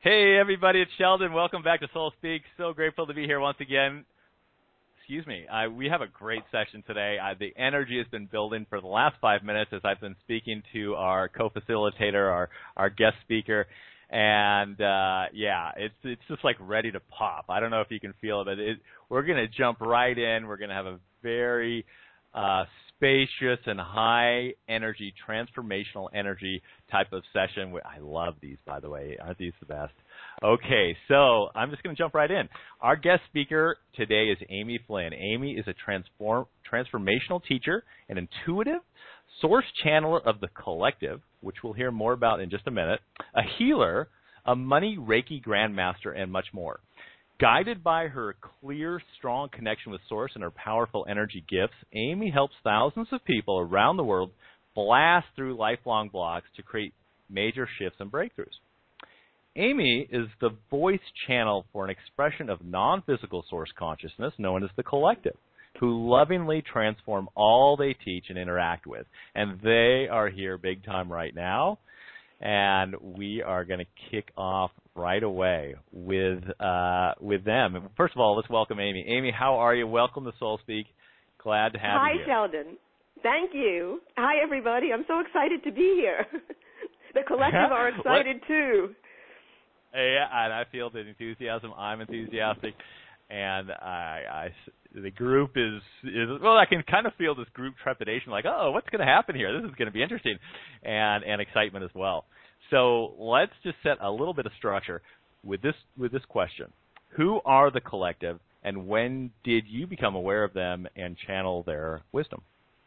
Hey, everybody, it's Sheldon. Welcome back to Soul Speak. So grateful to be here once again. Excuse me. We have a great session today. The energy has been building for the last 5 minutes as I've been speaking to our co-facilitator, our guest speaker. And, it's just like ready to pop. I don't know if you can feel it, but we're going to jump right in. We're going to have a very spacious and high energy, transformational energy type of session. I love these, by the way. Aren't these the best? Okay, so I'm just going to jump right in. Our guest speaker today is Amy Flynn. Amy is a transformational teacher, an intuitive source channeler of the collective, which we'll hear more about in just a minute, a healer, a money Reiki grandmaster, and much more. Guided by her clear, strong connection with Source and her powerful energy gifts, Amy helps thousands of people around the world blast through lifelong blocks to create major shifts and breakthroughs. Amy is the voice channel for an expression of non-physical Source consciousness known as the collective, who lovingly transform all they teach and interact with. And they are here big time right now. And we are going to kick off right away with them. First of all, let's welcome Amy. Amy, how are you? Welcome to Soul Speak. Glad to have you here. Hi, Sheldon. Thank you. Hi, everybody. I'm so excited to be here. The collective are excited, too. Yeah, and I feel the enthusiasm. I'm enthusiastic. And the group is well, I can kind of feel this group trepidation, like, oh, what's going to happen here? This is going to be interesting, and excitement as well. So let's just set a little bit of structure with this question. Who are the collective, and when did you become aware of them and channel their wisdom?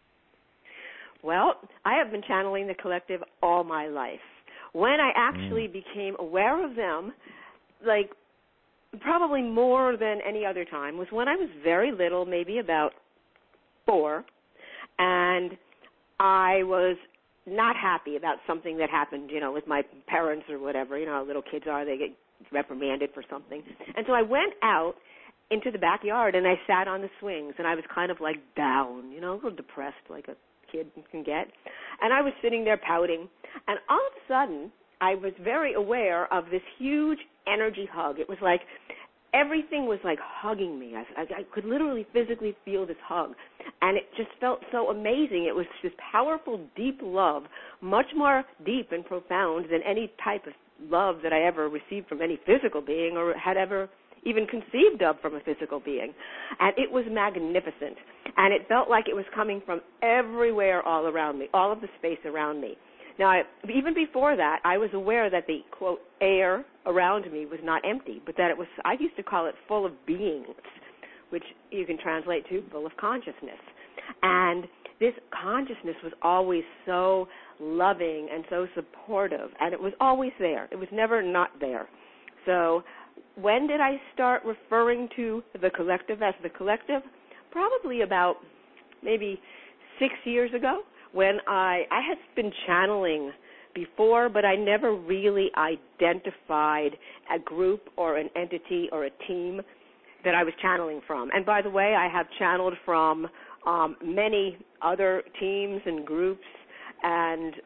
Well, I have been channeling the collective all my life. When I actually became aware of them, like, probably more than any other time, was when I was very little, maybe about 4, and I was not happy about something that happened, with my parents or whatever. You know how little kids are, they get reprimanded for something. And so I went out into the backyard, and I sat on the swings, and I was kind of like down, a little depressed like a kid can get. And I was sitting there pouting, and all of a sudden, I was very aware of this huge energy hug. It was like everything was like hugging me. I could literally physically feel this hug, and it just felt so amazing. It was this powerful, deep love, much more deep and profound than any type of love that I ever received from any physical being or had ever even conceived of from a physical being. And it was magnificent, and it felt like it was coming from everywhere all around me, all of the space around me. Now, even before that, I was aware that the, quote, air around me was not empty, but that it was, I used to call it full of beings, which you can translate to full of consciousness. And this consciousness was always so loving and so supportive, and it was always there. It was never not there. So when did I start referring to the collective as the collective? Probably about maybe 6 years ago. When I had been channeling before, but I never really identified a group or an entity or a team that I was channeling from. And by the way, I have channeled from many other teams and groups and,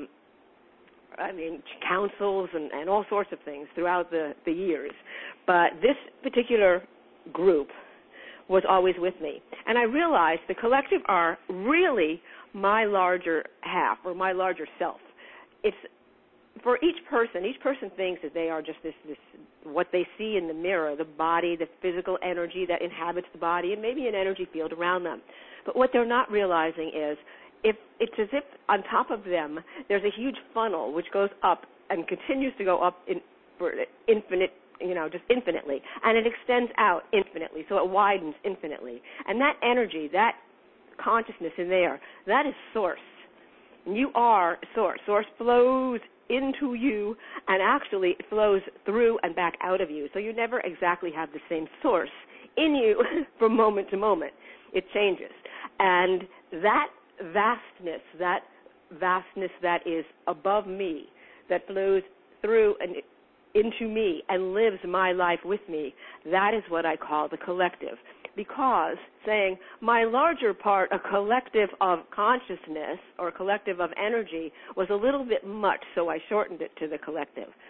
councils and all sorts of things throughout the years. But this particular group was always with me. And I realized the collective are really my larger half or my larger self. It's for each person thinks that they are just this what they see in the mirror, the body, the physical energy that inhabits the body, and maybe an energy field around them. But what they're not realizing is it's as if on top of them there's a huge funnel which goes up and continues to go up for infinite, just infinitely, and it extends out infinitely, so it widens infinitely. And that energy, that consciousness in there, that is Source. You are Source. Source flows into you, and actually it flows through and back out of you. So you never exactly have the same Source in you from moment to moment. It changes. And that vastness that is above me, that flows through and into me and lives my life with me, that is what I call the collective. Because saying my larger part, a collective of consciousness or a collective of energy, was a little bit much, so I shortened it to the collective.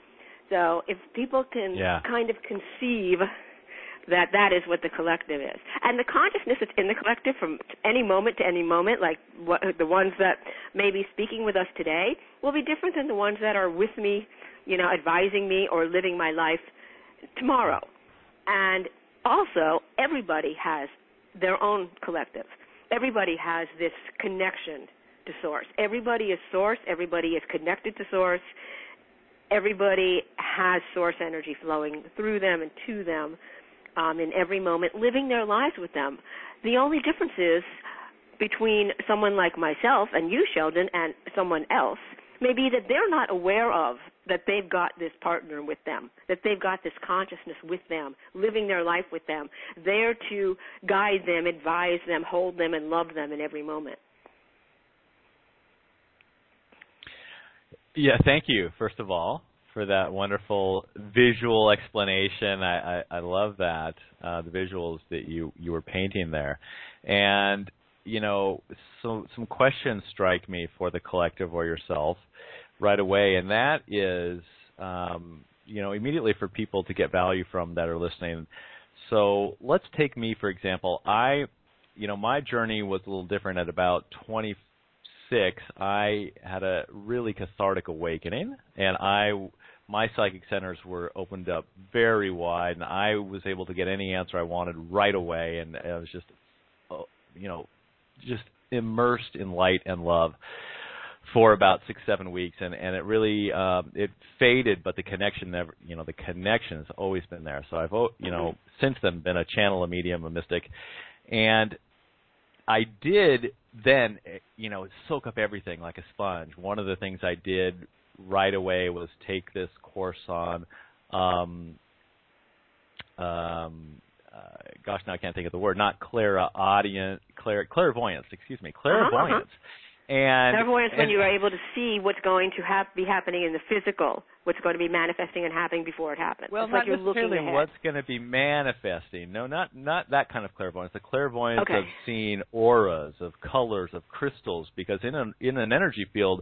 So if people can kind of conceive that that is what the collective is. And the consciousness that's in the collective from any moment to any moment, like the ones that may be speaking with us today, will be different than the ones that are with me, advising me or living my life tomorrow. And also, everybody has their own collective. Everybody has this connection to Source. Everybody is Source. Everybody is connected to Source. Everybody has Source energy flowing through them and to them in every moment, living their lives with them. The only difference is between someone like myself and you, Sheldon, and someone else may be that they're not aware of that they've got this partner with them, that they've got this consciousness with them, living their life with them, there to guide them, advise them, hold them, and love them in every moment. Yeah, thank you, first of all, for that wonderful visual explanation. I love that, the visuals that you were painting there. And, so some questions strike me for the collective or yourself right away, and that is, immediately for people to get value from that are listening. So let's take me, for example. My journey was a little different at about 26. I had a really cathartic awakening, and my psychic centers were opened up very wide, and I was able to get any answer I wanted right away, and I was just, just immersed in light and love for about 6-7 weeks, and it really it faded, but the connection never, the connection has always been there. So I've, since then been a channel, a medium, a mystic, and I did then, soak up everything like a sponge. One of the things I did right away was take this course on, gosh, now I can't think of the word, not clairvoyance, excuse me, clairvoyance. And clairvoyance, when you are able to see what's going to be happening in the physical, what's going to be manifesting and happening before it happens. Well, it's not like you're necessarily looking ahead. What's going to be manifesting. No, not that kind of clairvoyance. The clairvoyance of seeing auras, of colors, of crystals, because in an energy field,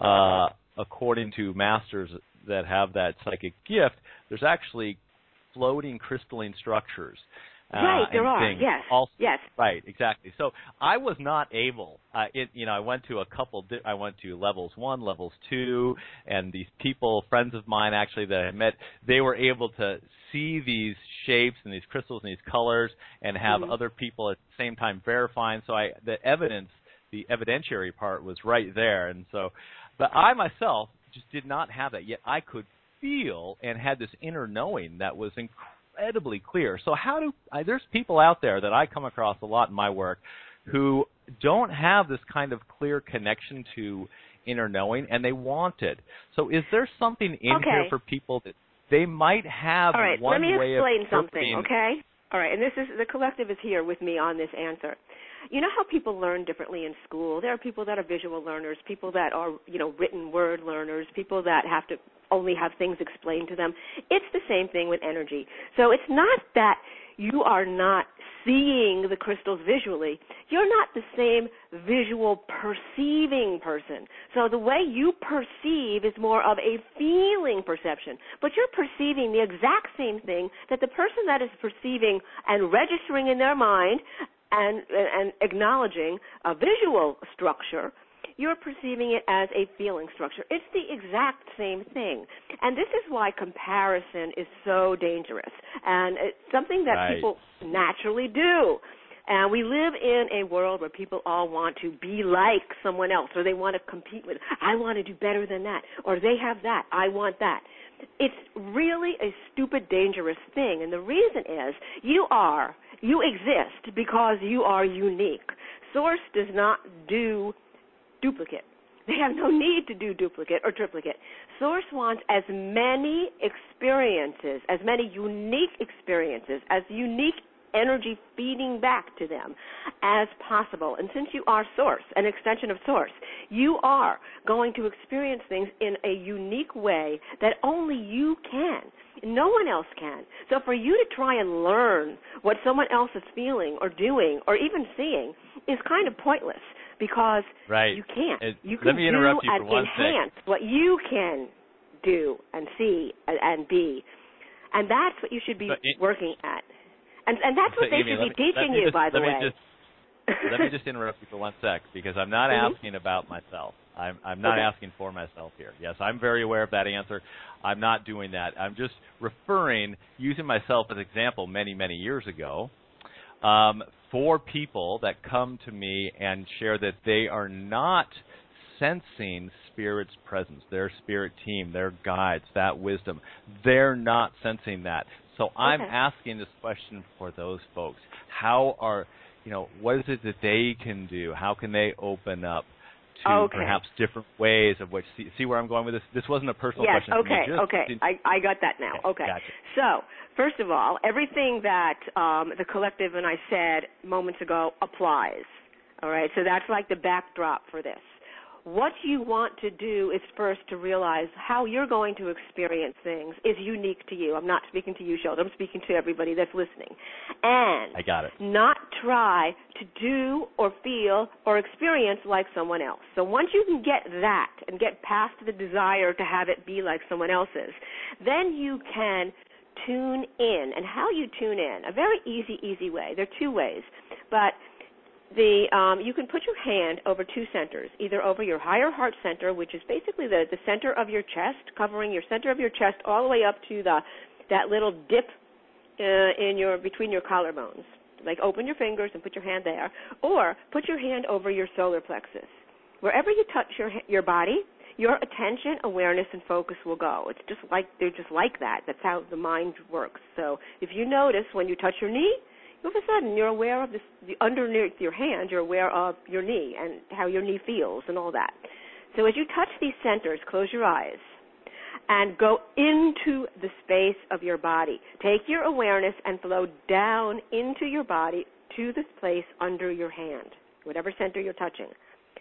according to masters that have that psychic gift, there's actually floating crystalline structures. Right, there are. Yes. Also, yes. Right, exactly. So I was not able. I went to I went to levels 1, levels 2, and these people, friends of mine, actually that I met, they were able to see these shapes and these crystals and these colors, and have other people at the same time verifying. So the evidentiary part was right there, and so, but I myself just did not have that. Yet I could feel and had this inner knowing that was incredibly clear. So there's people out there that I come across a lot in my work who don't have this kind of clear connection to inner knowing, and they want it. So is there something in here for people that they might have one way of let me explain something, okay? All right, and the collective is here with me on this answer. You know how people learn differently in school? There are people that are visual learners, people that are, written word learners, people that have to only have things explained to them. It's the same thing with energy. So it's not that you are not seeing the crystals visually. You're not the same visual perceiving person. So the way you perceive is more of a feeling perception. But you're perceiving the exact same thing that the person that is perceiving and registering in their mind and acknowledging a visual structure, you're perceiving it as a feeling structure. It's the exact same thing. And this is why comparison is so dangerous. And it's something that people naturally do. And we live in a world where people all want to be like someone else, or they want to compete with, I want to do better than that, or they have that, I want that. It's really a stupid, dangerous thing. And the reason is you exist because you are unique. Source does not do duplicate. They have no need to do duplicate or triplicate. Source wants as many experiences, as many unique experiences, as unique energy feeding back to them as possible. And since you are Source, an extension of Source, you are going to experience things in a unique way that only you can. No one else can. So for you to try and learn what someone else is feeling or doing or even seeing is kind of pointless, because you can't. You can do and enhance what you can do and see and be. And that's what you should be working at. And that's what they should be teaching you, by the way. Let me just interrupt you for 1 sec, because I'm not asking about myself. I'm not asking for myself here. Yes, I'm very aware of that answer. I'm not doing that. I'm just using myself as an example many, many years ago, for people that come to me and share that they are not sensing Spirit's presence, their spirit team, their guides, that wisdom. They're not sensing that. So I'm asking this question for those folks. What is it that they can do? How can they open up to perhaps different ways of which, see where I'm going with this? This wasn't a personal question. I got that now. Okay. Gotcha. So, first of all, everything that the collective and I said moments ago applies. All right? So that's like the backdrop for this. What you want to do is first to realize how you're going to experience things is unique to you. I'm not speaking to you, Sheldon. I'm speaking to everybody that's listening. And I got it. Not try to do or feel or experience like someone else. So once you can get that and get past the desire to have it be like someone else's, then you can tune in. And how you tune in, a very easy way. There are two ways. But you can put your hand over two centers, either over your higher heart center, which is basically the center of your chest, covering your center of your chest all the way up to that little dip between your collarbones. Like open your fingers and put your hand there, or put your hand over your solar plexus. Wherever you touch your body, your attention, awareness, and focus will go. They're just like that. That's how the mind works. So if you notice when you touch your knee, all of a sudden you're aware of underneath your hand, you're aware of your knee and how your knee feels and all that. So as you touch these centers, close your eyes and go into the space of your body. Take your awareness and flow down into your body to this place under your hand, whatever center you're touching.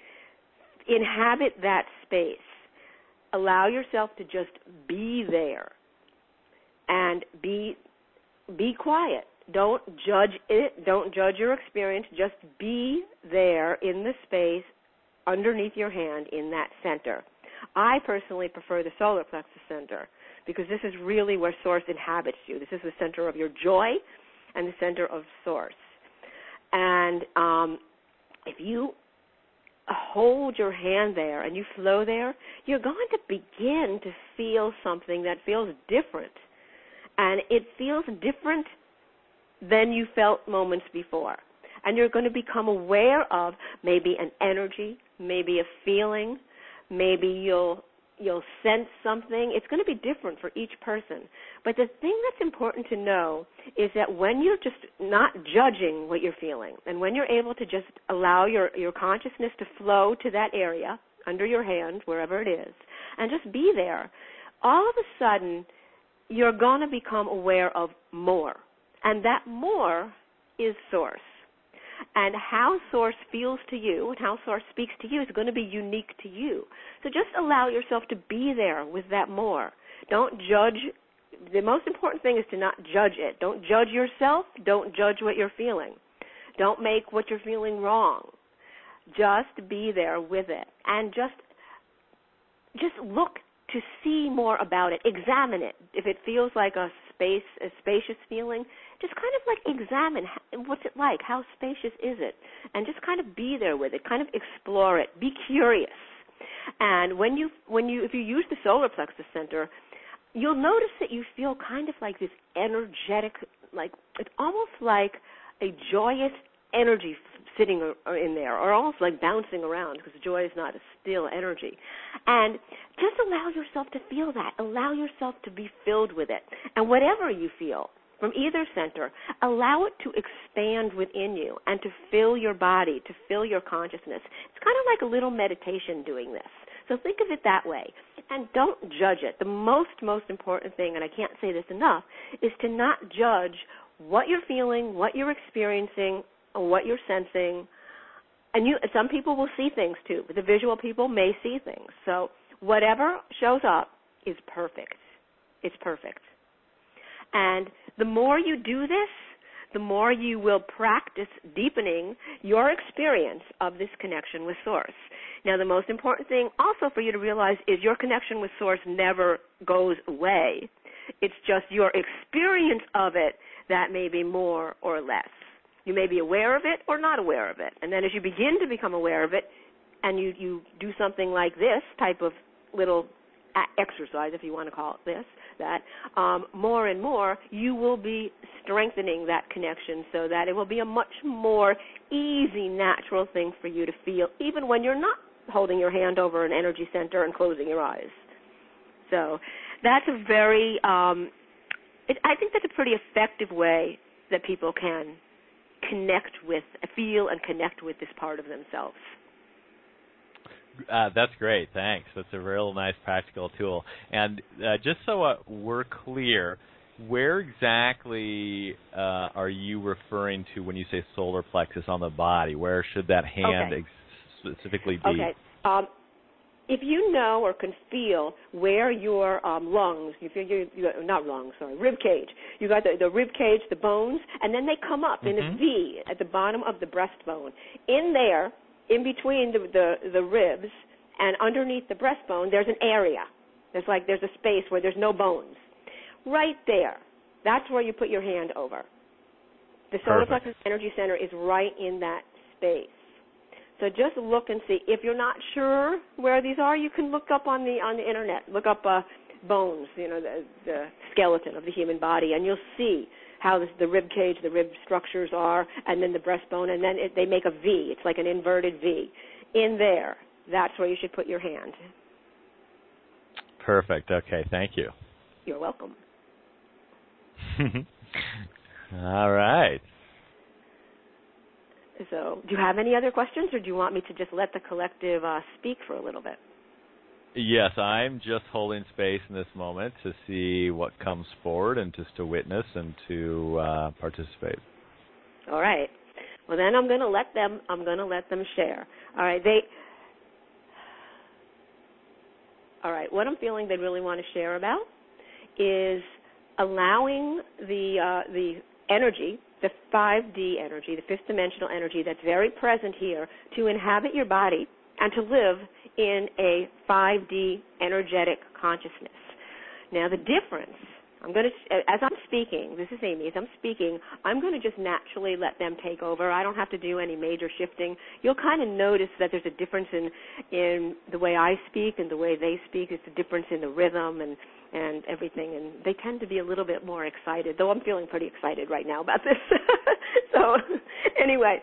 Inhabit that space. Allow yourself to just be there and be quiet. Don't judge it. Don't judge your experience. Just be there in the space underneath your hand in that center. I personally prefer the solar plexus center because this is really where Source inhabits you. This is the center of your joy and the center of Source. And if you hold your hand there and you flow there, you're going to begin to feel something that feels different. And it feels different than you felt moments before. And you're going to become aware of maybe an energy, maybe a feeling, maybe you'll sense something. It's going to be different for each person. But the thing that's important to know is that when you're just not judging what you're feeling, and when you're able to just allow your consciousness to flow to that area under your hand, wherever it is, and just be there, all of a sudden you're going to become aware of more. And that more is Source. And how Source feels to you and how Source speaks to you is going to be unique to you. So just allow yourself to be there with that more. Don't judge. The most important thing is to not judge it. Don't judge yourself. Don't judge what you're feeling. Don't make what you're feeling wrong. Just be there with it. And just look to see more about it. Examine it. If it feels like a spacious feeling, just kind of like examine what's it like, how spacious is it, and just kind of be there with it, kind of explore it, be curious. And if you use the solar plexus center, you'll notice that you feel kind of like this energetic, like it's almost like a joyous energy sitting in there, or almost like bouncing around, because joy is not a still energy. And just allow yourself to feel that. Allow yourself to be filled with it. And whatever you feel from either center, allow it to expand within you and to fill your body, to fill your consciousness. It's kind of like a little meditation doing this. So think of it that way. And don't judge it. The most important thing, and I can't say this enough, is to not judge what you're feeling, what you're experiencing, or what you're sensing. And some people will see things too, but the visual people may see things. So whatever shows up is perfect. It's perfect. And the more you do this, the more you will practice deepening your experience of this connection with Source. Now, the most important thing also for you to realize is your connection with Source never goes away. It's just your experience of it that may be more or less. You may be aware of it or not aware of it. And then as you begin to become aware of it and you do something like this type of little exercise, if you want to call it this, that, more and more, you will be strengthening that connection so that it will be a much more easy, natural thing for you to feel, even when you're not holding your hand over an energy center and closing your eyes. So that's a very, I think that's a pretty effective way that people can feel and connect with this part of themselves. That's great. Thanks. That's a real nice practical tool. And just so we're clear, where exactly are you referring to when you say solar plexus on the body? Where should that hand specifically be? Okay. If you know or can feel where your lungs, rib cage. You got the rib cage, the bones, and then they come up in a V at the bottom of the breastbone. In there, in between the ribs and underneath the breastbone, there's an area. There's a space where there's no bones. Right there, that's where you put your hand over. The solar plexus energy center is right in that space. So just look and see. If you're not sure where these are, you can look up on the internet. Look up bones, the skeleton of the human body, and you'll see how the rib cage, the rib structures are, and then the breastbone, and then they make a V. It's like an inverted V. In there, that's where you should put your hand. Perfect. Okay, thank you. You're welcome. All right. So do you have any other questions, or do you want me to just let the collective speak for a little bit? Yes, I'm just holding space in this moment to see what comes forward and just to witness and to participate. All right. Well, then I'm going to let them share. All right. All right. What I'm feeling they really want to share about is allowing the energy, the 5D energy, the fifth dimensional energy that's very present here, to inhabit your body and to live in a 5D energetic consciousness. Now, the difference, as I'm speaking, this is Amy, as I'm speaking, I'm going to just naturally let them take over. I don't have to do any major shifting. You'll kind of notice that there's a difference in the way I speak and the way they speak. It's a difference in the rhythm and everything, and they tend to be a little bit more excited, though I'm feeling pretty excited right now about this. So anyway,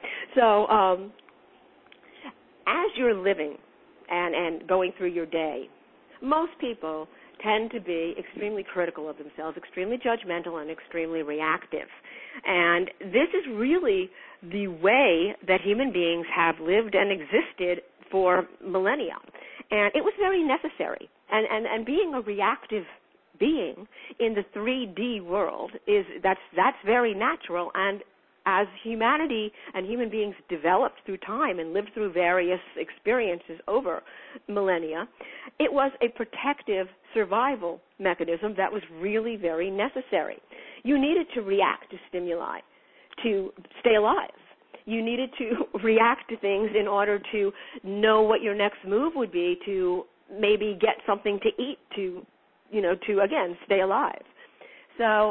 as you're living and going through your day, most people tend to be extremely critical of themselves, extremely judgmental, and extremely reactive. And this is really the way that human beings have lived and existed for millennia. And it was very necessary. And being a reactive being in the 3D world that's very natural. And as humanity and human beings developed through time and lived through various experiences over millennia, it was a protective survival mechanism that was really very necessary. You needed to react to stimuli to stay alive. You needed to react to things in order to know what your next move would be, to maybe get something to eat, to again stay alive. So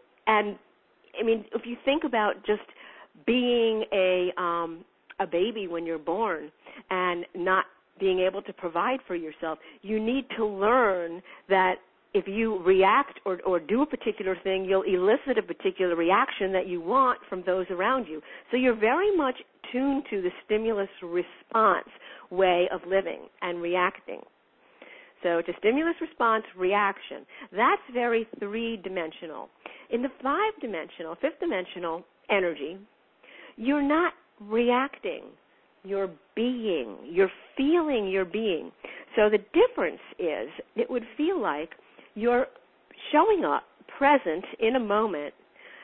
if you think about just being a baby when you're born and not being able to provide for yourself, you need to learn that if you react or do a particular thing, you'll elicit a particular reaction that you want from those around you. So you're very much tuned to the stimulus response way of living and reacting. So it's a stimulus response reaction. That's very three-dimensional. In the five-dimensional, fifth-dimensional energy, you're not reacting. You're being. You're feeling your being. So the difference is it would feel like you're showing up present in a moment,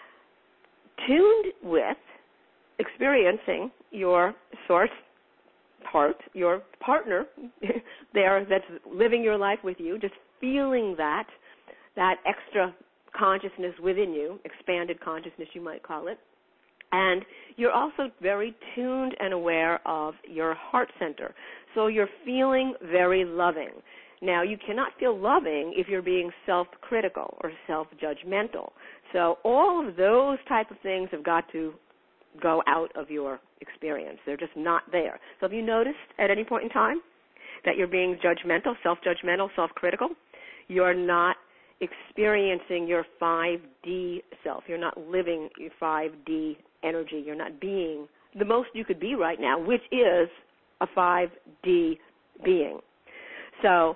tuned with, experiencing your source part, your partner there that's living your life with you, just feeling that extra consciousness within you, expanded consciousness you might call it. And you're also very tuned and aware of your heart center. So you're feeling very loving. Now, you cannot feel loving if you're being self-critical or self-judgmental. So all of those type of things have got to go out of your experience. They're just not there. So have you noticed at any point in time that you're being judgmental, self-judgmental, self-critical? You're not experiencing your 5D self. You're not living your 5D energy. You're not being the most you could be right now, which is a 5D being. So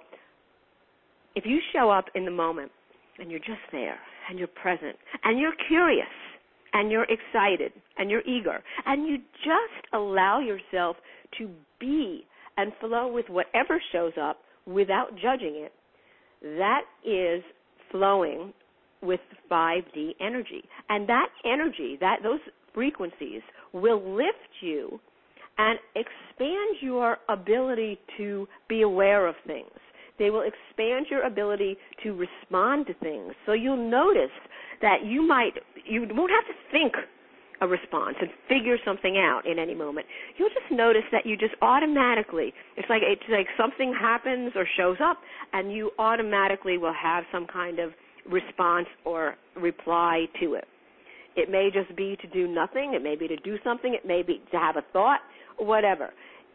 if you show up in the moment and you're just there and you're present and you're curious and you're excited and you're eager and you just allow yourself to be and flow with whatever shows up without judging it, that is flowing with 5D energy. And that energy, those frequencies will lift you and expand your ability to be aware of things. They will expand your ability to respond to things. So you'll notice that you won't have to think a response and figure something out in any moment. You'll just notice that you just automatically, it's like something happens or shows up and you automatically will have some kind of response or reply to it. It may just be to do nothing. It may be to do something. It may be to have a thought, whatever.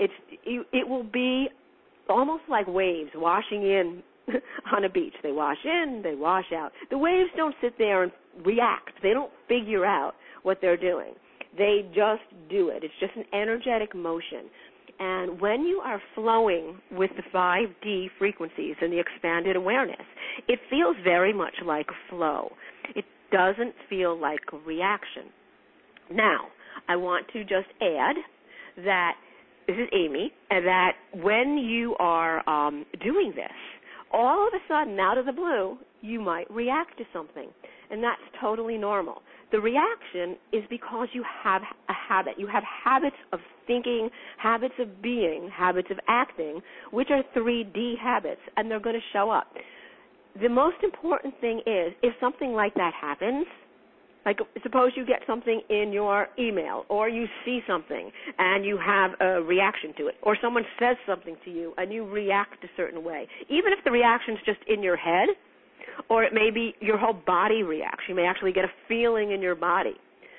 It will be almost like waves washing in on a beach. They wash in, they wash out. The waves don't sit there and react. They don't figure out what they're doing. They just do it. It's just an energetic motion. And when you are flowing with the 5D frequencies and the expanded awareness, it feels very much like a flow. It doesn't feel like a reaction. Now, I want to just add that, this is Amy, that when you are doing this, all of a sudden, out of the blue, you might react to something, and that's totally normal. The reaction is because you have a habit. You have habits of thinking, habits of being, habits of acting, which are 3D habits, and they're going to show up. The most important thing is, if something like that happens, like suppose you get something in your email or you see something and you have a reaction to it, or someone says something to you and you react a certain way, even if the reaction's just in your head, or it may be your whole body reacts. You may actually get a feeling in your body,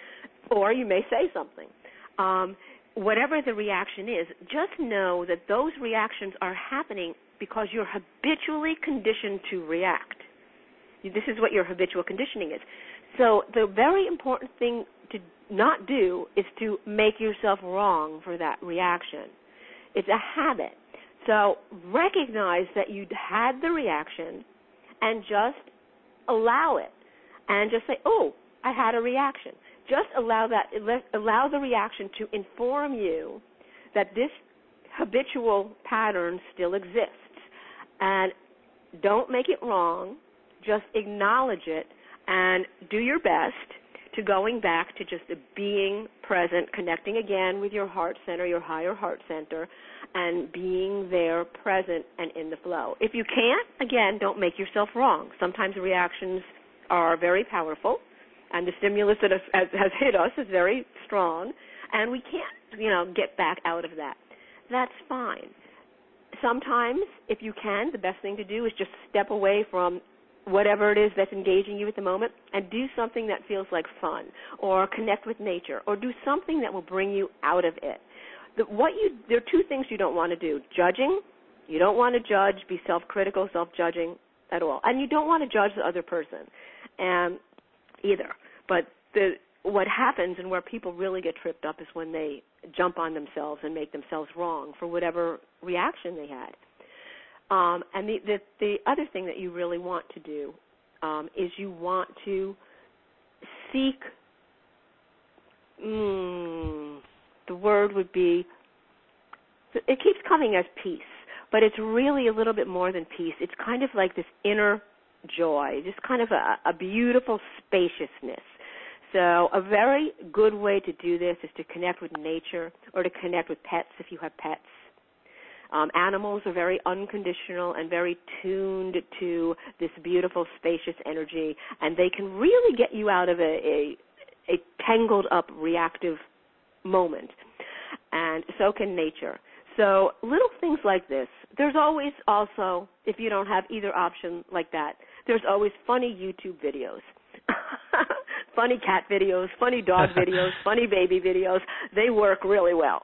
or you may say something. Whatever the reaction is, just know that those reactions are happening because you're habitually conditioned to react. This is what your habitual conditioning is. So the very important thing to not do is to make yourself wrong for that reaction. It's a habit. So recognize that you had the reaction and just allow it. And just say, oh, I had a reaction. Just allow the reaction to inform you that this habitual pattern still exists. And don't make it wrong. Just acknowledge it and do your best to going back to just being present, connecting again with your heart center, your higher heart center, and being there present and in the flow. If you can't, again, don't make yourself wrong. Sometimes reactions are very powerful, and the stimulus that has hit us is very strong, and we can't, get back out of that. That's fine. Sometimes, if you can, the best thing to do is just step away from whatever it is that's engaging you at the moment and do something that feels like fun, or connect with nature, or do something that will bring you out of it. There are two things you don't want to do. Judging. You don't want to judge, be self-critical, self-judging at all. And you don't want to judge the other person either. But what happens and where people really get tripped up is when they jump on themselves and make themselves wrong for whatever reaction they had. And the other thing that you really want to do is you want to seek, the word would be, it keeps coming as peace, but it's really a little bit more than peace. It's kind of like this inner joy, just kind of a beautiful spaciousness. So a very good way to do this is to connect with nature or to connect with pets if you have pets. Animals are very unconditional and very tuned to this beautiful, spacious energy, and they can really get you out of a tangled up, reactive moment. And so can nature. So little things like this. There's always also, if you don't have either option like that, there's always funny YouTube videos. Funny cat videos, funny dog videos, funny baby videos. They work really well.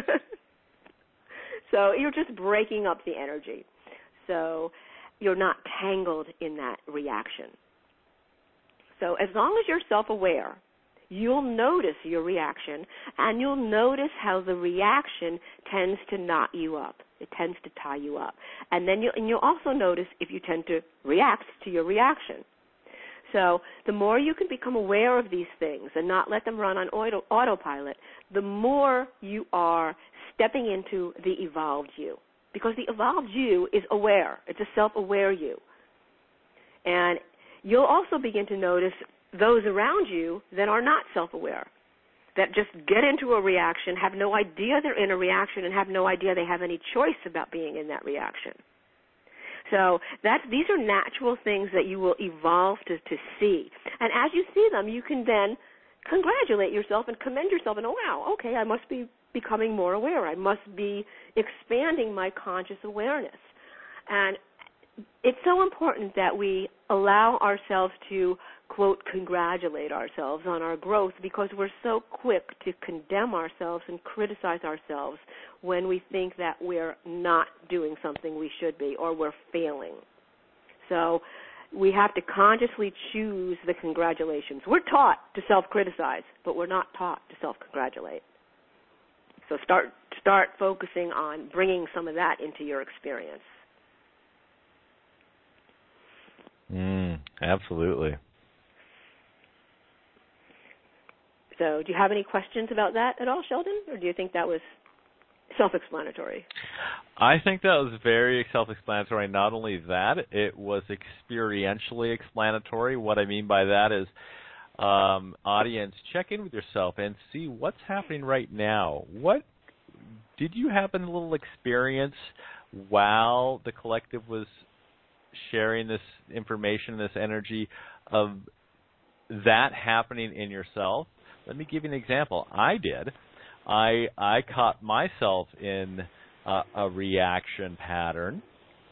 So you're just breaking up the energy. So you're not tangled in that reaction. So as long as you're self-aware, you'll notice your reaction, and you'll notice how the reaction tends to knot you up. It tends to tie you up. And then you'll also notice if you tend to react to your reaction. So the more you can become aware of these things and not let them run on autopilot, the more you are stepping into the evolved you. Because the evolved you is aware. It's a self-aware you. And you'll also begin to notice those around you that are not self-aware, that just get into a reaction, have no idea they're in a reaction, and have no idea they have any choice about being in that reaction. So these are natural things that you will evolve to see. And as you see them, you can then congratulate yourself and commend yourself and, oh, wow, okay, I must be becoming more aware. I must be expanding my conscious awareness. And it's so important that we allow ourselves to, quote, congratulate ourselves on our growth, because we're so quick to condemn ourselves and criticize ourselves when we think that we're not doing something we should be or we're failing. So we have to consciously choose the congratulations. We're taught to self-criticize, but we're not taught to self-congratulate. So start focusing on bringing some of that into your experience. Absolutely. So do you have any questions about that at all, Sheldon, or do you think that was self-explanatory? I think that was very self-explanatory. Not only that, it was experientially explanatory. What I mean by that is, audience, check in with yourself and see what's happening right now. What did you have a little experience while the collective was sharing this information, this energy, of that happening in yourself? Let me give you an example. I did. I caught myself in a reaction pattern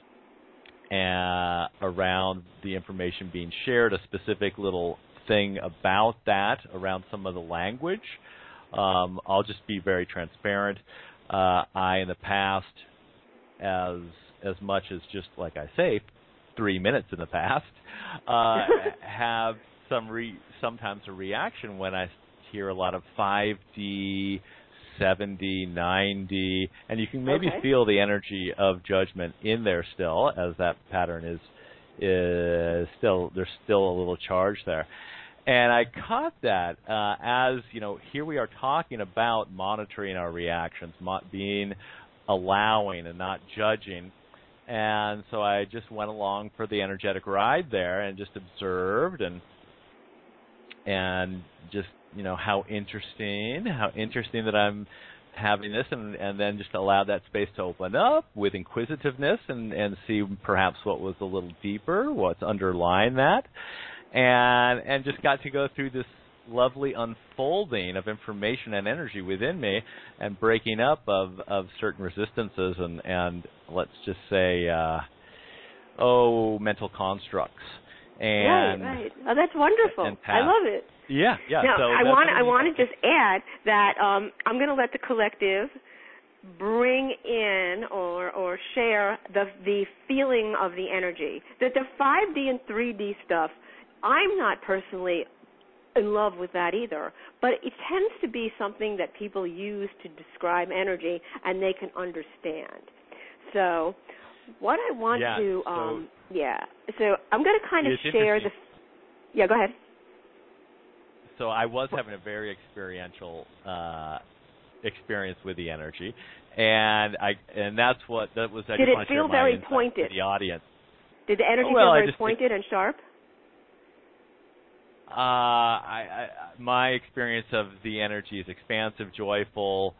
around the information being shared, a specific little thing about that, around some of the language. I'll just be very transparent. I, in the past, as much as just, like I say, 3 minutes in the past, have sometimes a reaction when I hear a lot of 5D, 7D, 9D, and you can maybe feel the energy of judgment in there still, as that pattern is still, there's still a little charge there. And I caught that as, here we are talking about monitoring our reactions, being allowing and not judging. And so I just went along for the energetic ride there and just observed and just, how interesting that I'm having this, and then just allow that space to open up with inquisitiveness and see perhaps what was a little deeper, what's underlying that, and just got to go through this lovely unfolding of information and energy within me, and breaking up of certain resistances and let's just say mental constructs. And right. Oh, that's wonderful. I love it. Yeah. Now, So I want to just add that I'm going to let the collective bring in or share the feeling of the energy. That the 5D and 3D stuff, I'm not personally in love with that either, but it tends to be something that people use to describe energy and they can understand. So what I want so I'm going to kind of share the... Yeah, go ahead. So I was having a very experiential experience with the energy, and that was. Did it feel very pointed? To the audience. Did the energy feel very pointed and sharp? My experience of the energy is expansive, joyful,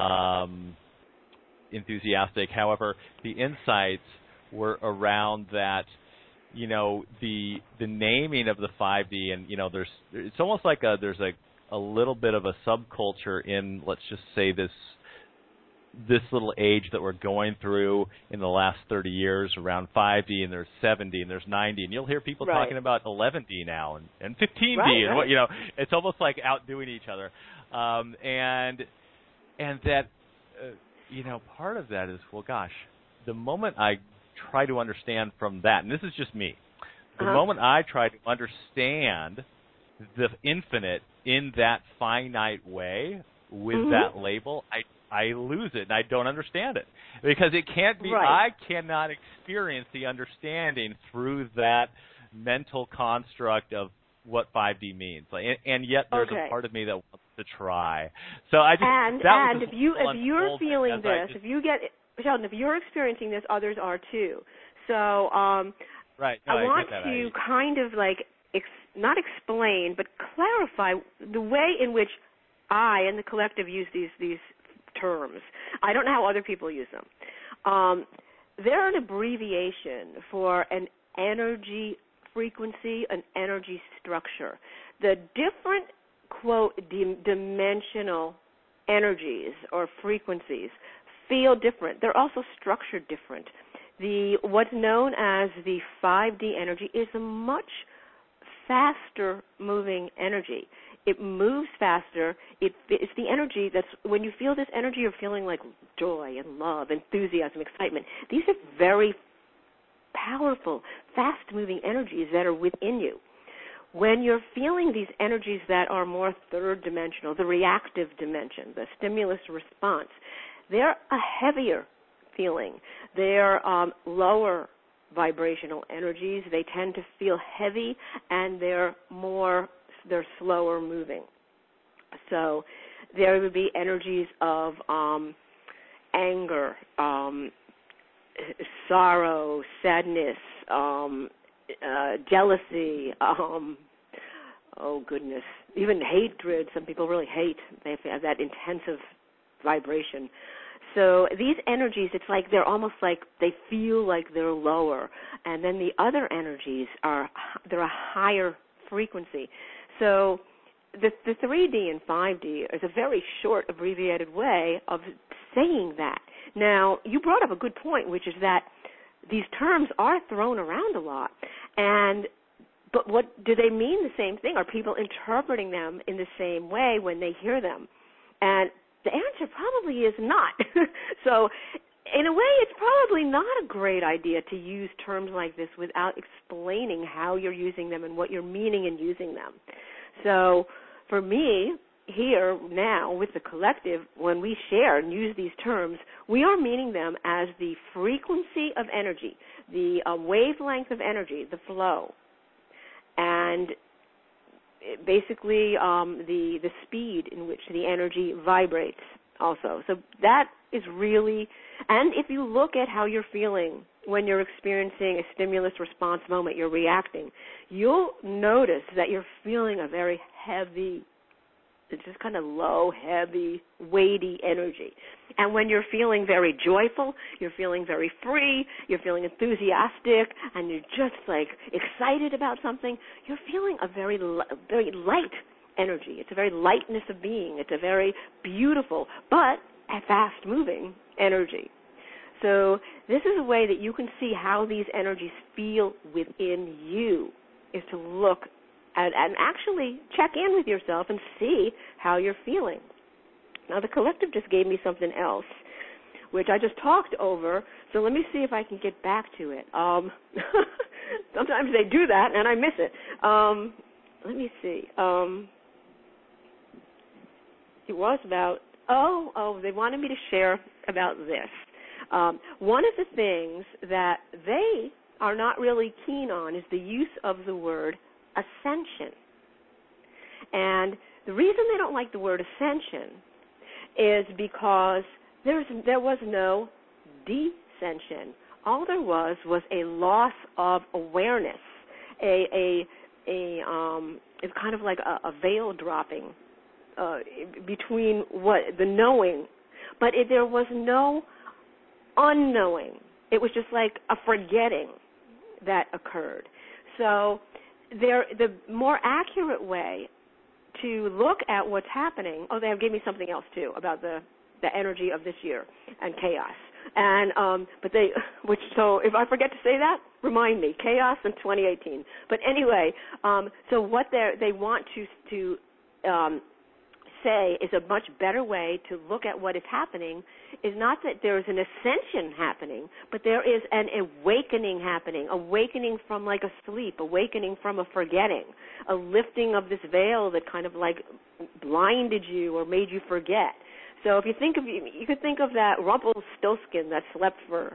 enthusiastic. However, the insights were around that. The naming of the 5D, and it's almost like there's a little bit of a subculture in, let's just say, this this little age that we're going through in the last 30 years around 5D, and there's 7D, and there's 9D, and you'll hear people talking about 11D now and 15D, and what, you know, it's almost like outdoing each other, and that you know, part of that is, well, gosh, the moment I try to understand from that, and this is just me, the moment I try to understand the infinite in that finite way with that label, I lose it and I don't understand it, because it can't be. I cannot experience the understanding through that mental construct of what 5D means, and yet there's a part of me that wants to try. So I just if you're feeling this, Sheldon, if you're experiencing this, others are too. So I want to kind of like not explain, but clarify the way in which I and the collective use these terms. I don't know how other people use them. They're an abbreviation for an energy frequency, an energy structure. The different, quote, dimensional energies or frequencies feel different. They're also structured different. What's known as the 5D energy is a much faster moving energy. It moves faster. It's the energy that's, when you feel this energy, you're feeling like joy and love, enthusiasm, excitement. These are very powerful, fast-moving energies that are within you. When you're feeling these energies that are more third-dimensional, the reactive dimension, the stimulus response, they're a heavier feeling. They're lower vibrational energies. They tend to feel heavy, and they're slower moving. So there would be energies of anger, sorrow, sadness, jealousy, oh goodness, even hatred. Some people really hate. They have that intensive vibration. So these energies, it's like they're almost like they feel like they're lower, and then the other energies they're a higher frequency. So the 3D and 5D is a very short, abbreviated way of saying that. Now, you brought up a good point, which is that these terms are thrown around a lot, but what do they mean the same thing? Are people interpreting them in the same way when they hear them? And the answer probably is not. So in a way, it's probably not a great idea to use terms like this without explaining how you're using them and what you're meaning in using them. So for me, here now with the collective, when we share and use these terms, we are meaning them as the frequency of energy, the wavelength of energy, the flow, and basically the speed in which the energy vibrates also. So that is really, and if you look at how you're feeling when you're experiencing a stimulus response moment, you're reacting, you'll notice that you're feeling a very heavy, it's just kind of low, heavy, weighty energy. And when you're feeling very joyful, you're feeling very free, you're feeling enthusiastic, and you're just like excited about something, you're feeling a very light energy. It's a very lightness of being. It's a very beautiful but a fast-moving energy. So this is a way that you can see how these energies feel within you, is to look and actually check in with yourself and see how you're feeling. Now, the collective just gave me something else, which I just talked over, so let me see if I can get back to it. Sometimes they do that, and I miss it. Let me see. It was about, they wanted me to share about this. One of the things that they are not really keen on is the use of the word ascension. And the reason they don't like the word ascension is because there was no descension. All there was a loss of awareness. It's kind of like a veil dropping between what the knowing, but there was no unknowing. It was just like a forgetting that occurred. So the more accurate way to look at what's happening, they gave me something else too about the the energy of this year and chaos. And so if I forget to say that, remind me, chaos in 2018. But anyway, so what they want to say is a much better way to look at what is happening is not that there's an ascension happening, but there is an awakening happening, awakening from like a sleep, awakening from a forgetting, a lifting of this veil that kind of like blinded you or made you forget. So if you could think of that Rumpelstiltskin that slept for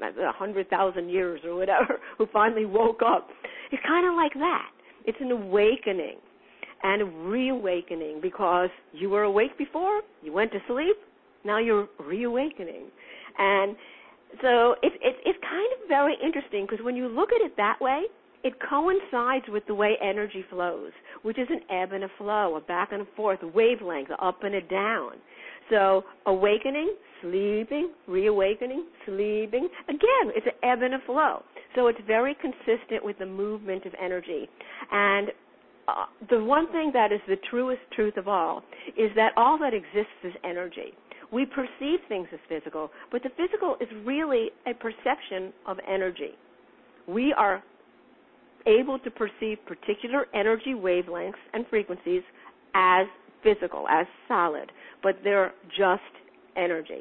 100,000 years or whatever, who finally woke up. It's kind of like that. It's an awakening and a reawakening because you were awake before, you went to sleep, now you're reawakening. And so it's kind of very interesting because when you look at it that way, it coincides with the way energy flows, which is an ebb and a flow, a back and a forth, a wavelength, a up and a down. So awakening, sleeping, reawakening, sleeping. Again, it's an ebb and a flow. So it's very consistent with the movement of energy. And the one thing that is the truest truth of all is that all that exists is energy. We perceive things as physical, but the physical is really a perception of energy. We are able to perceive particular energy wavelengths and frequencies as physical, as solid, but they're just energy.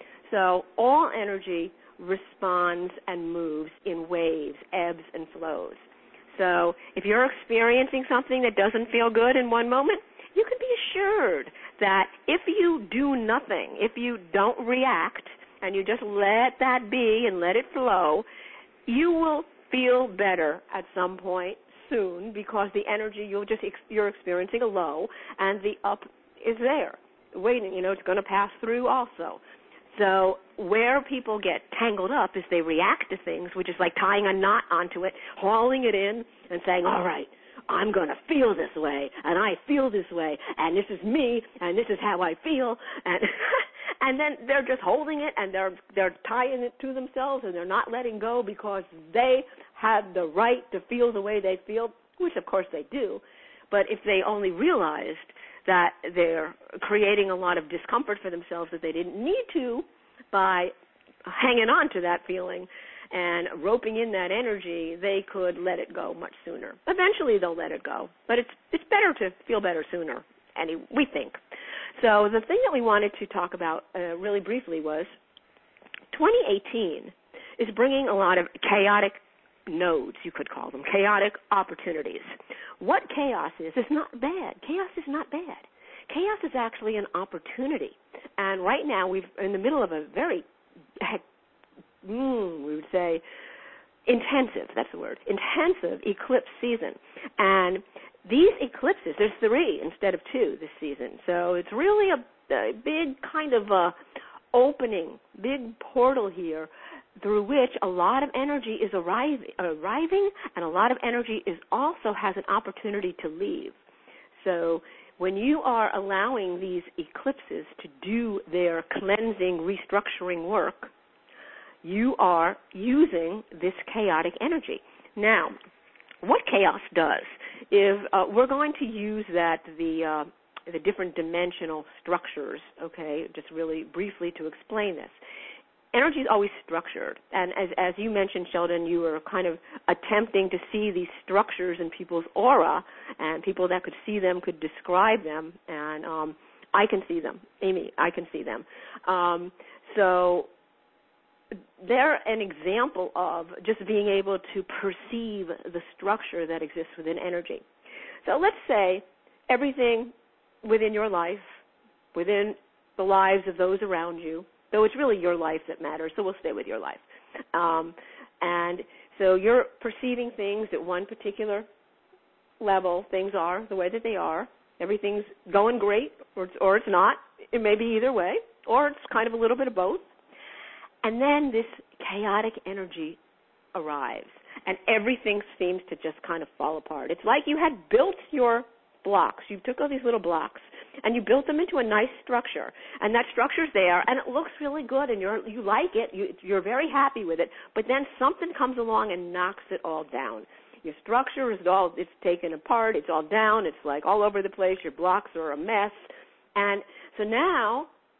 So all energy responds and moves in waves, ebbs and flows. So if you're experiencing something that doesn't feel good in one moment, you can be assured that if you do nothing, if you don't react, and you just let that be and let it flow, you will feel better at some point soon because the energy you're experiencing a low and the up is there waiting. It's going to pass through also. So where people get tangled up is they react to things, which is like tying a knot onto it, hauling it in and saying, all right, I'm going to feel this way, and I feel this way, and this is me, and this is how I feel, and and then they're just holding it, and they're tying it to themselves, and they're not letting go because they have the right to feel the way they feel, which of course they do. But if they only realized that they're creating a lot of discomfort for themselves that they didn't need to by hanging on to that feeling and roping in that energy, they could let it go much sooner. Eventually they'll let it go, but it's better to feel better sooner, we think. So the thing that we wanted to talk about really briefly was 2018 is bringing a lot of chaotic nodes, you could call them, chaotic opportunities. What chaos is not bad. Chaos is not bad. Chaos is actually an opportunity. And right now we're in the middle of a very, we would say, intensive, that's the word, intensive eclipse season. And these eclipses, there's 3 instead of 2 this season. So it's really a big kind of opening, big portal here through which a lot of energy is arriving and a lot of energy also has an opportunity to leave. So when you are allowing these eclipses to do their cleansing, restructuring work, you are using this chaotic energy. Now, what chaos does is we're going to use the different dimensional structures, okay, just really briefly to explain this. Energy is always structured, and as you mentioned, Sheldon, you were kind of attempting to see these structures in people's aura, and people that could see them could describe them, and I can see them. Amy, I can see them. So they're an example of just being able to perceive the structure that exists within energy. So let's say everything within your life, within the lives of those around you, though it's really your life that matters, so we'll stay with your life. And so you're perceiving things at one particular level. Things are the way that they are. Everything's going great, or it's not. It may be either way, or it's kind of a little bit of both. And then this chaotic energy arrives, and everything seems to just kind of fall apart. It's like you had built your blocks. You took all these little blocks, and you built them into a nice structure, and that structure's there, and it looks really good, and you like it, you're very happy with it, but then something comes along and knocks it all down. Your structure it's taken apart, it's all down, it's like all over the place, your blocks are a mess, and so now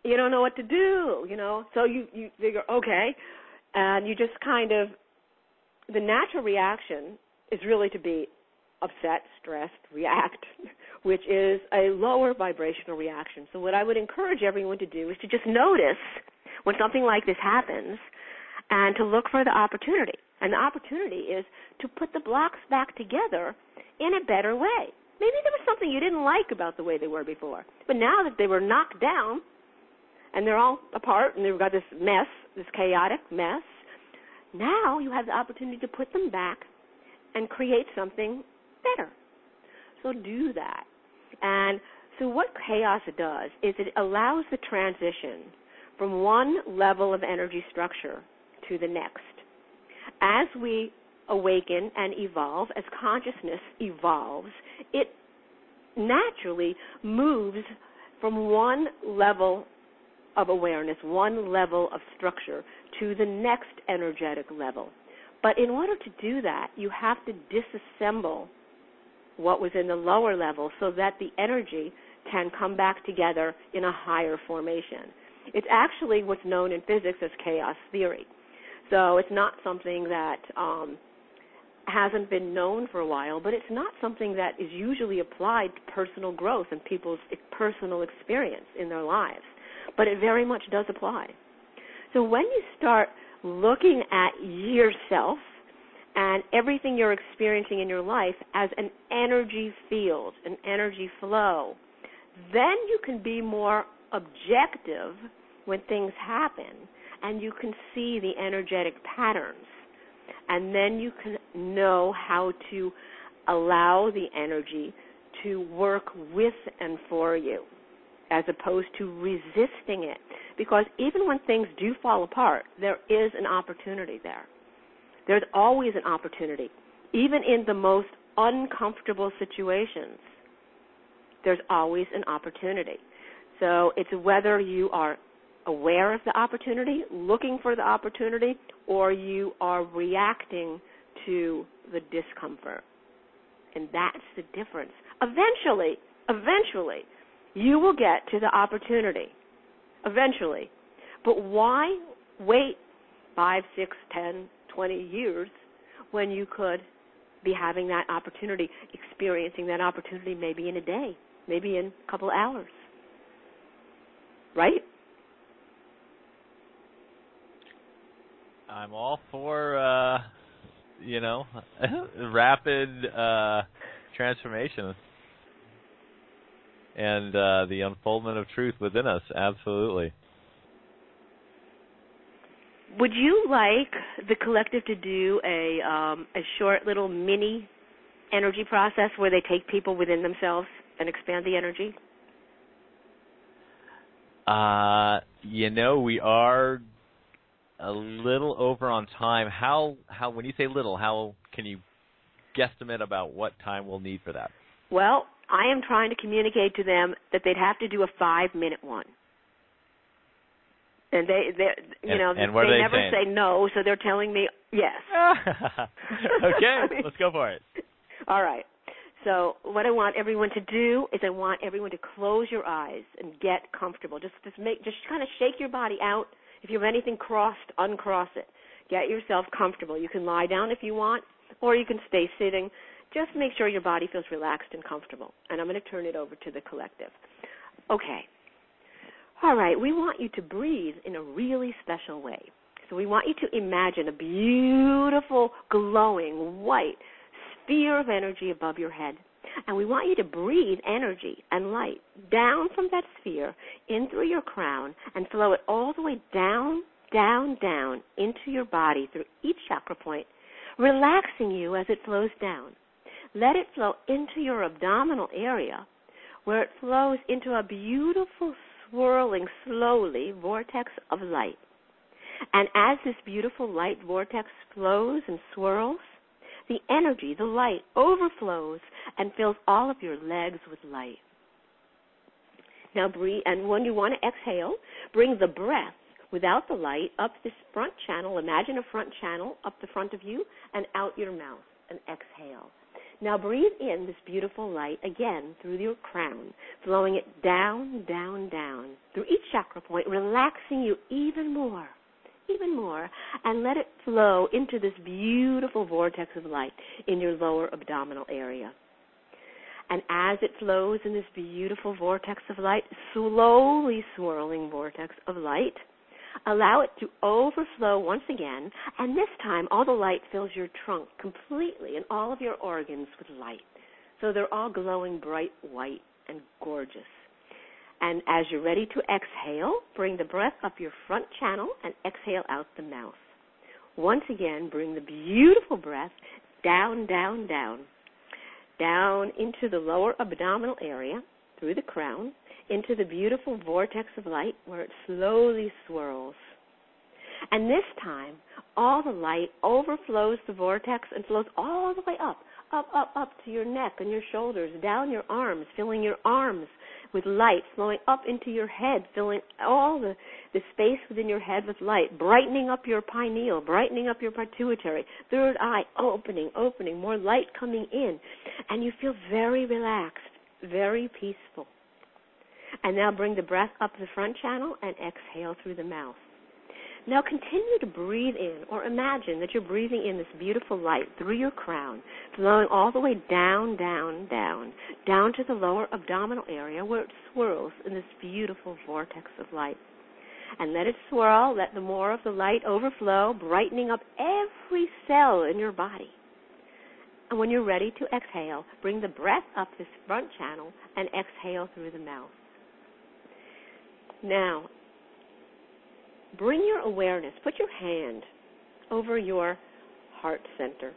you don't know what to do, So you figure, okay, and you just kind of, the natural reaction is really to be upset, stressed, react, which is a lower vibrational reaction. So what I would encourage everyone to do is to just notice when something like this happens and to look for the opportunity. And the opportunity is to put the blocks back together in a better way. Maybe there was something you didn't like about the way they were before, but now that they were knocked down and they're all apart and they've got this mess, this chaotic mess, now you have the opportunity to put them back and create something better. So do that. And so what chaos does is it allows the transition from one level of energy structure to the next. As we awaken and evolve, as consciousness evolves, it naturally moves from one level of awareness, one level of structure, to the next energetic level. But in order to do that, you have to disassemble what was in the lower level so that the energy can come back together in a higher formation. It's actually what's known in physics as chaos theory. So it's not something that hasn't been known for a while, but it's not something that is usually applied to personal growth and people's personal experience in their lives. But it very much does apply. So when you start looking at yourself and everything you're experiencing in your life as an energy field, an energy flow, then you can be more objective when things happen, and you can see the energetic patterns. And then you can know how to allow the energy to work with and for you, as opposed to resisting it. Because even when things do fall apart, there is an opportunity there. There's always an opportunity. Even in the most uncomfortable situations, there's always an opportunity. So it's whether you are aware of the opportunity, looking for the opportunity, or you are reacting to the discomfort. And that's the difference. Eventually, you will get to the opportunity. Eventually. But why wait 5, 6, 10, 20 years when you could be having that opportunity, experiencing that opportunity maybe in a day, maybe in a couple of hours? Right? I'm all for, rapid transformation and the unfoldment of truth within us. Absolutely. Would you like the collective to do a short little mini energy process where they take people within themselves and expand the energy? We are a little over on time. How when you say little, how can you guesstimate about what time we'll need for that? Well, I am trying to communicate to them that they'd have to do a 5-minute one. And they never say no, so they're telling me yes. Okay, let's go for it. All right. So what I want everyone to do is I want everyone to close your eyes and get comfortable. Just kind of shake your body out. If you have anything crossed, uncross it. Get yourself comfortable. You can lie down if you want, or you can stay sitting. Just make sure your body feels relaxed and comfortable. And I'm going to turn it over to the collective. Okay. All right. We want you to breathe in a really special way. So we want you to imagine a beautiful, glowing, white sphere of energy above your head. And we want you to breathe energy and light down from that sphere in through your crown and flow it all the way down, down, down into your body through each chakra point, relaxing you as it flows down. Let it flow into your abdominal area where it flows into a beautiful, swirling, slowly vortex of light. And as this beautiful light vortex flows and swirls, the energy, the light, overflows and fills all of your legs with light. Now breathe, and when you want to exhale, bring the breath without the light up this front channel. Imagine a front channel up the front of you and out your mouth and exhale. Now breathe in this beautiful light again through your crown, flowing it down, down, down, through each chakra point, relaxing you even more, and let it flow into this beautiful vortex of light in your lower abdominal area. And as it flows in this beautiful vortex of light, slowly swirling vortex of light, allow it to overflow once again, and this time all the light fills your trunk completely and all of your organs with light. So they're all glowing bright white and gorgeous. And as you're ready to exhale, bring the breath up your front channel and exhale out the mouth. Once again, bring the beautiful breath down, down, down, down into the lower abdominal area, through the crown, into the beautiful vortex of light where it slowly swirls. And this time, all the light overflows the vortex and flows all the way up, up, up, up to your neck and your shoulders, down your arms, filling your arms with light, flowing up into your head, filling all the space within your head with light, brightening up your pineal, brightening up your pituitary, third eye, opening, more light coming in. And you feel very relaxed, very peaceful. And now bring the breath up the front channel and exhale through the mouth. Now continue to breathe in, or imagine that you're breathing in this beautiful light through your crown, flowing all the way down, down, down, down to the lower abdominal area where it swirls in this beautiful vortex of light. And let it swirl, let the more of the light overflow, brightening up every cell in your body. And when you're ready to exhale, bring the breath up this front channel and exhale through the mouth. Now, bring your awareness, put your hand over your heart center,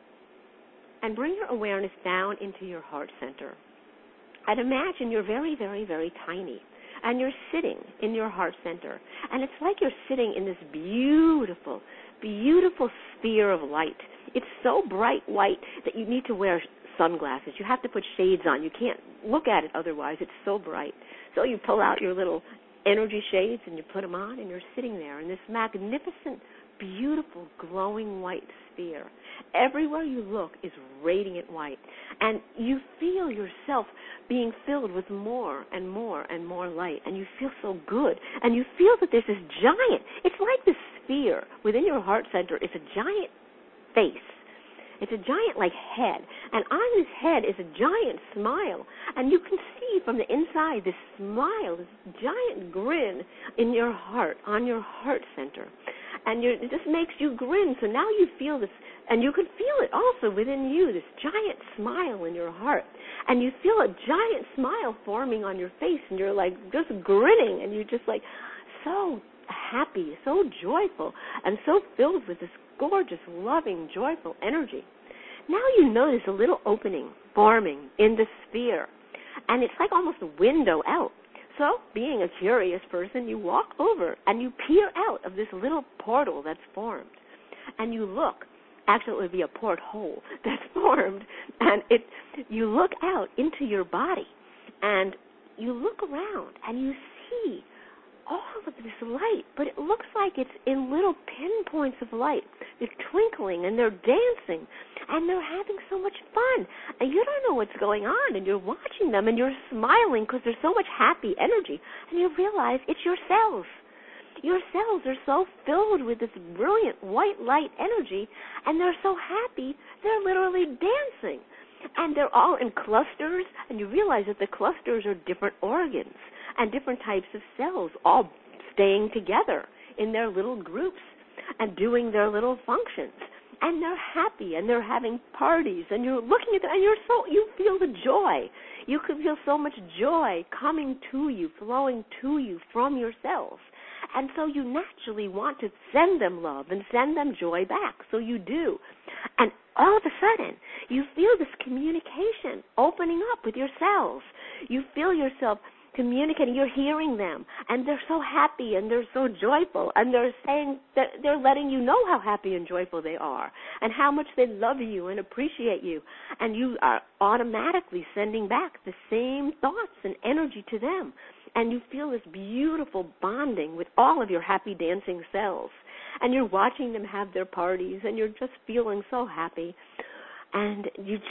and bring your awareness down into your heart center. And imagine you're very, very, very tiny, and you're sitting in your heart center. And it's like you're sitting in this beautiful, beautiful sphere of light. It's so bright white that you need to wear sunglasses. You have to put shades on. You can't look at it otherwise. It's so bright. So you pull out your little energy shades and you put them on, and you're sitting there in this magnificent, beautiful, glowing white sphere. Everywhere you look is radiant white, and you feel yourself being filled with more and more and more light, and you feel so good, and you feel that there's this giant, it's like this sphere within your heart center is a giant face. It's a giant, like, head. And on this head is a giant smile. And you can see from the inside this smile, this giant grin in your heart, on your heart center. And it just makes you grin. So now you feel this, and you can feel it also within you, this giant smile in your heart. And you feel a giant smile forming on your face, and you're, like, just grinning, and you're just, like, so happy, so joyful, and so filled with this gorgeous, loving, joyful energy. Now you notice a little opening forming in the sphere, and it's like almost a window out. So, being a curious person, you walk over and you peer out of this little portal that's formed, and you look. Actually, it would be a porthole that's formed, and you look out into your body, and you look around, and you see all of this light, but it looks like it's in little pinpoints of light. They're twinkling, and they're dancing, and they're having so much fun. And you don't know what's going on, and you're watching them, and you're smiling because there's so much happy energy, and you realize it's your cells. Your cells are so filled with this brilliant white light energy, and they're so happy, they're literally dancing. And they're all in clusters, and you realize that the clusters are different organs and different types of cells all staying together in their little groups and doing their little functions. And they're happy, and they're having parties, and you're looking at them, and you feel the joy. You can feel so much joy coming to you, flowing to you from your cells. And so you naturally want to send them love and send them joy back. So you do. And all of a sudden, you feel this communication opening up with your cells. You feel yourself communicating. You're hearing them. And they're so happy and they're so joyful. And they're saying that they're letting you know how happy and joyful they are and how much they love you and appreciate you. And you are automatically sending back the same thoughts and energy to them. And you feel this beautiful bonding with all of your happy dancing cells. And you're watching them have their parties, and you're just feeling so happy. And you just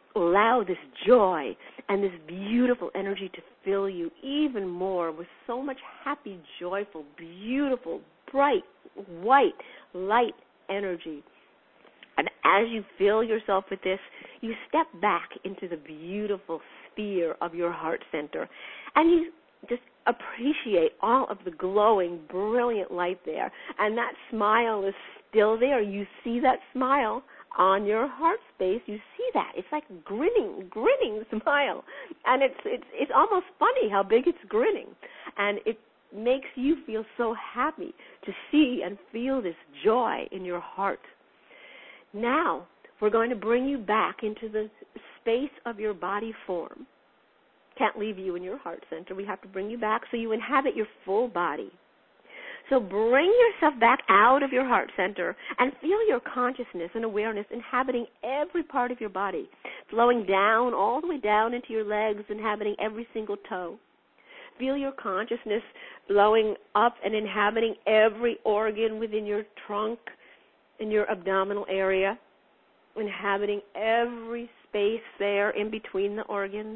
allow this joy and this beautiful energy to fill you even more with so much happy, joyful, beautiful, bright, white, light energy. And as you fill yourself with this, you step back into the beautiful sphere of your heart center, and you just appreciate all of the glowing, brilliant light there. And that smile is still there. You see that smile on your heart space. You see that. It's like grinning smile. And it's almost funny how big it's grinning. And it makes you feel so happy to see and feel this joy in your heart. Now, we're going to bring you back into the space of your body form. Can't leave you in your heart center. We have to bring you back so you inhabit your full body. So bring yourself back out of your heart center and feel your consciousness and awareness inhabiting every part of your body, flowing down, all the way down into your legs, inhabiting every single toe. Feel your consciousness blowing up and inhabiting every organ within your trunk, in your abdominal area, inhabiting every space there in between the organs.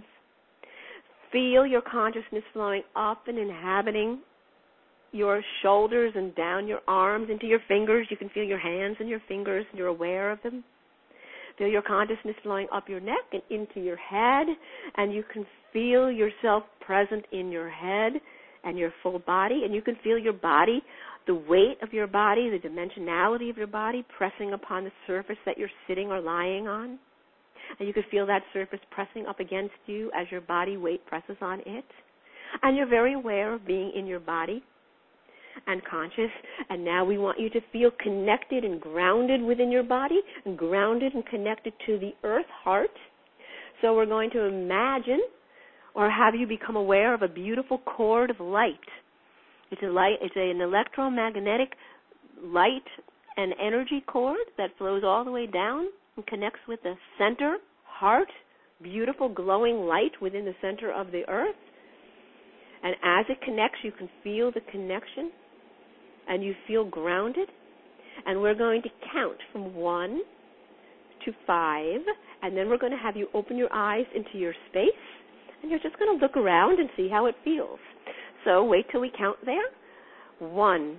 Feel your consciousness flowing up and inhabiting your shoulders and down your arms into your fingers. You can feel your hands and your fingers, and you're aware of them. Feel your consciousness flowing up your neck and into your head, and you can feel yourself present in your head and your full body, and you can feel your body, the weight of your body, the dimensionality of your body pressing upon the surface that you're sitting or lying on. And you can feel that surface pressing up against you as your body weight presses on it. And you're very aware of being in your body and conscious. And now we want you to feel connected and grounded within your body, and grounded and connected to the earth heart. So we're going to imagine or have you become aware of a beautiful cord of light. It's an electromagnetic light and energy cord that flows all the way down and connects with the center, heart, beautiful glowing light within the center of the earth. And as it connects, you can feel the connection and you feel grounded. And we're going to count from 1 to 5, and then we're going to have you open your eyes into your space, and you're just going to look around and see how it feels. So wait till we count there. 1,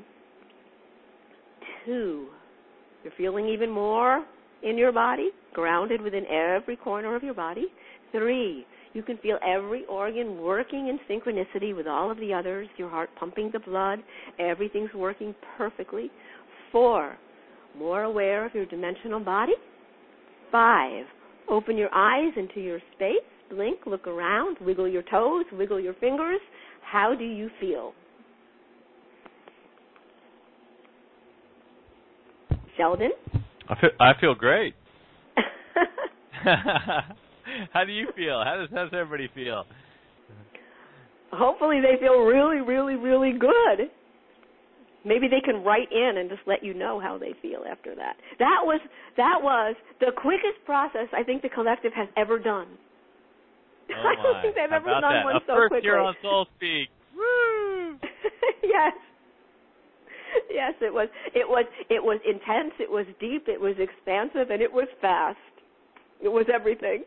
2. You're feeling even more in your body, grounded within every corner of your body. 3, you can feel every organ working in synchronicity with all of the others, your heart pumping the blood, everything's working perfectly. 4, more aware of your dimensional body. 5, open your eyes into your space, blink, look around, wiggle your toes, wiggle your fingers. How do you feel? Sheldon? I feel great. How do you feel? How does everybody feel? Hopefully they feel really, really, really good. Maybe they can write in and just let you know how they feel after that. That was the quickest process I think the collective has ever done. Oh I don't think they've ever done one so quickly. First year on Soul Speak. Woo! Yes. Yes, it was intense, it was deep, it was expansive, and it was fast. It was everything.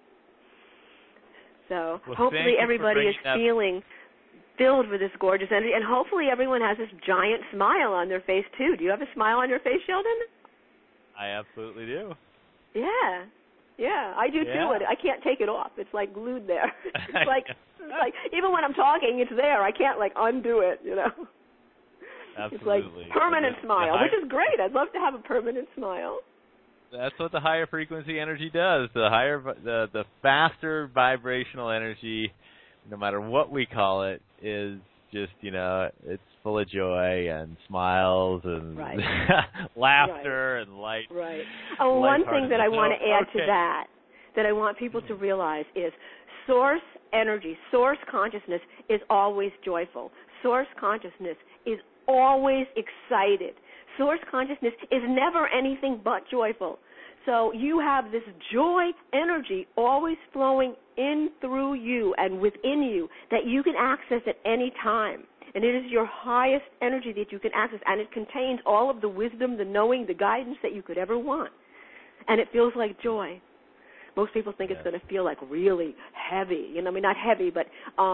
So hopefully everybody is feeling filled with this gorgeous energy, and hopefully everyone has this giant smile on their face too. Do you have a smile on your face, Sheldon? I absolutely do. Yeah, I do too. I can't take it off. It's like glued there. It's like even when I'm talking, it's there. I can't like undo it, you know. Absolutely. It's like permanent smile, which is great. I'd love to have a permanent smile. That's what the higher frequency energy does. The faster vibrational energy, no matter what we call it, is just, it's full of joy and smiles and laughter and light. Right. Oh, one thing that I want to add to that I want people to realize is source energy, source consciousness is always joyful. Source consciousness is always excited. Source consciousness is never anything but joyful. So you have this joy energy always flowing in through you and within you that you can access at any time. And it is your highest energy that you can access, and it contains all of the wisdom, the knowing, the guidance that you could ever want. And it feels like joy. Most people think it's going to feel like really heavy. You know, I mean, not heavy, but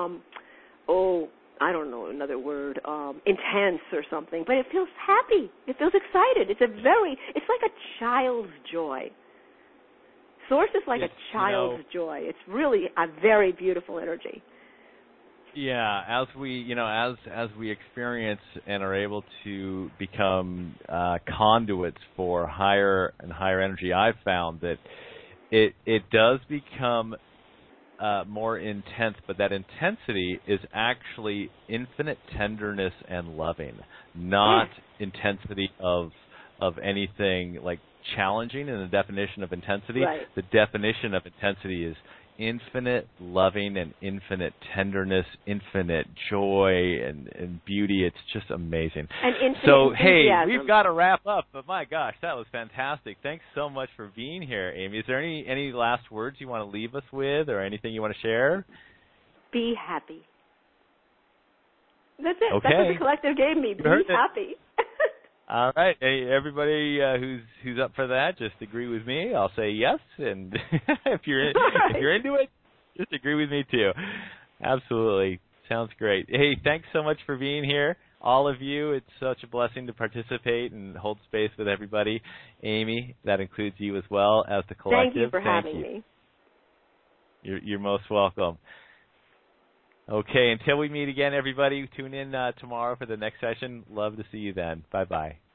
I don't know another word, intense or something. But it feels happy. It feels excited. It's like a child's joy. Source is like a child's joy. It's really a very beautiful energy. Yeah, as we experience and are able to become conduits for higher and higher energy, I've found that it does become more intense, but that intensity is actually infinite tenderness and loving, not intensity of anything like challenging in the definition of intensity. Right. The definition of intensity is infinite loving and infinite tenderness, infinite joy and beauty. It's just amazing. And infinite enthusiasm. Hey, we've got to wrap up, but my gosh, that was fantastic. Thanks so much for being here, Amy. Is there any last words you want to leave us with or anything you want to share? Be happy. That's it. Okay. That's what the collective gave me. Be happy. All right, hey, everybody who's up for that, just agree with me. I'll say yes, and if you're into it, just agree with me too. Absolutely, sounds great. Hey, thanks so much for being here, all of you. It's such a blessing to participate and hold space with everybody. Amy, that includes you as well as the collective. Thank you for having me. You're most welcome. Okay, until we meet again, everybody, tune in tomorrow for the next session. Love to see you then. Bye-bye.